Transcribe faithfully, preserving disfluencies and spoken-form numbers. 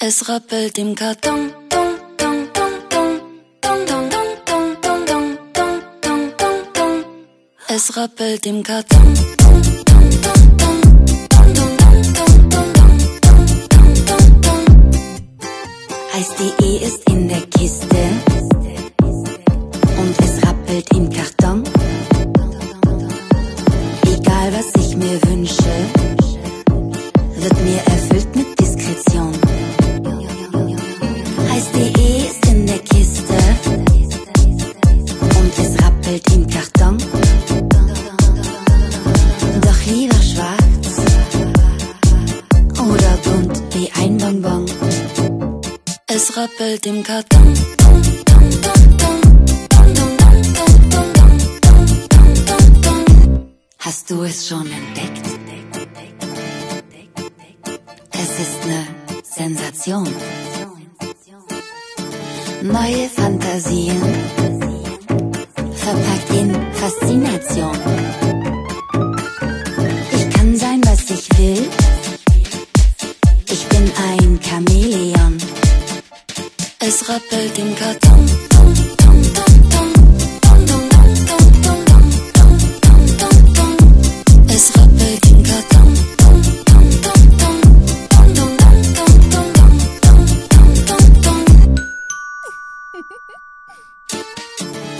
Es rappelt im Karton. Dong, dong, dong, dong. Dong, dong, dong, dong, dong, dong, dong, dong, dong, dong. Es rappelt im Karton. Dong, dong, dong, dong. Dong, dong, dong, dong, dong, dong, dong, dong, dong. Eis.de ist in der Kiste und es rappelt im Karton. Egal was ich mir wünsche, wird mir erfüllt mit Diskretion. Eis.de ist in der Kiste und es rappelt im Karton. Doch lieber schwarz oder bunt wie ein Bonbon. Es rappelt im Karton. Dong, dong, dong, dong. Dong, dong, dong, dong, dong, dong, dong, dong, dong. Hast du es schon entdeckt? Es ist eine Sensation. Neue Fantasien, verpackt in Faszination. Ich kann sein, was ich will. Ich bin ein Chamäleon. Es rappelt im Karton. Dong, dong, dong, dong. Dong, dong, dong, dong, dong, dong, dong, dong, dong. Es rappelt im Karton. Dong, dong, dong, dong. Dong, dong, dong, dong, dong, dong, dong, dong, dong.